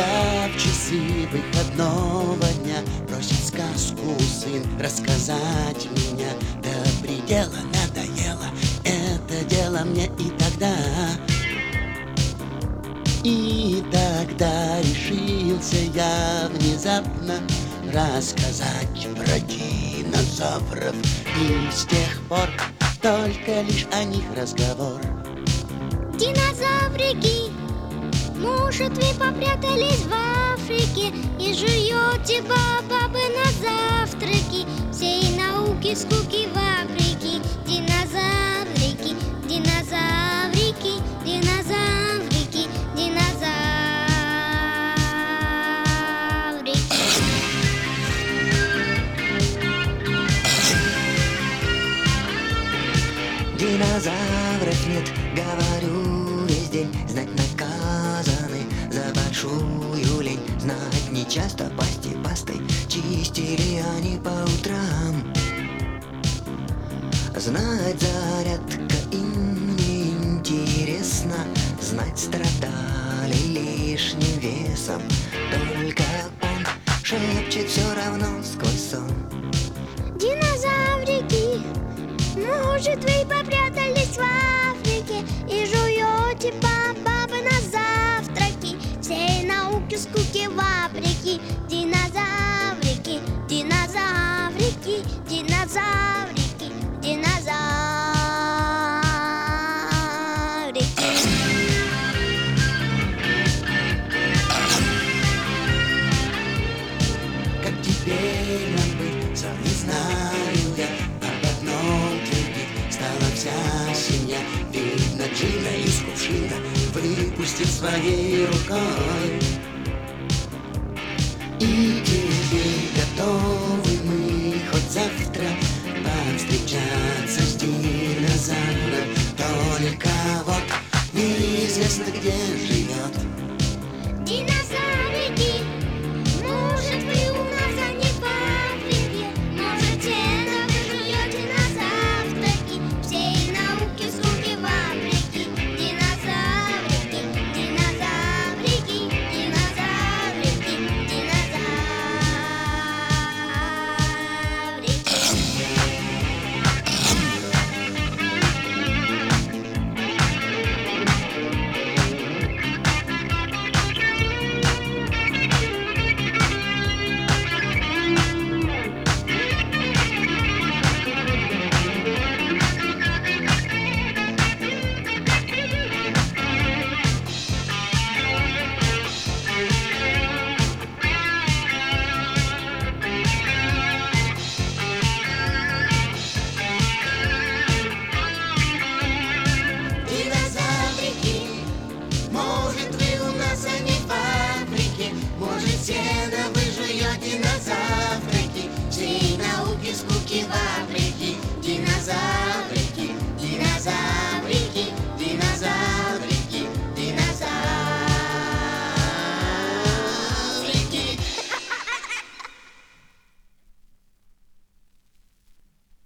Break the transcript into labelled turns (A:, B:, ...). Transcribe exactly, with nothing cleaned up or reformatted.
A: когда в часы выходного дня просит сказку сын рассказать меня, до предела надоело это дело мне и тогда. И тогда решился я внезапно рассказать про динозавров. И с тех пор только лишь о них разговор.
B: Динозаврики, может, вы попрятались в Африке и жуете бабы на завтраки, всей науки скуки в Африке. Динозаврики, динозаврики, динозаврики, динозаврики.
C: Динозавров нет, говорю весь день. Знать наказаны за большую лень. Знать нечасто пасти пастой чистили они по утрам. Знать зарядка им не интересно. Знать страдали лишним весом. Только он шепчет все равно сквозь сон.
B: Динозаврики, может, вы попрятались в Африке и жуете бабы на завтраки, всей науки скуки в Африке. Динозаврики, динозаврики, динозаврики, динозаврики.
A: Как теперь нам быть, сам не знаю я. Об одном твердит стала вся семья. Видно, Джина из кувшина выпустил своей рукой. И теперь готовы мы хоть завтра повстречаться с динозавром. Только вот неизвестно, где жить.